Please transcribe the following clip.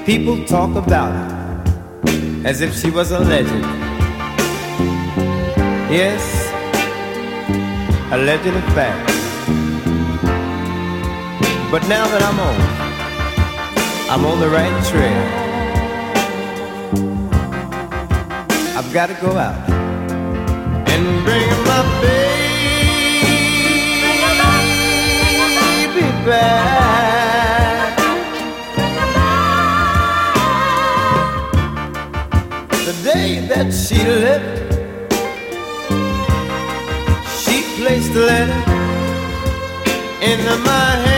People talk about her as if she was a legend. Yes, a legend of fact. But now that I'm on the right trail. I've got to go out and bring my baby back. The day that she left, she placed a letter in my hand.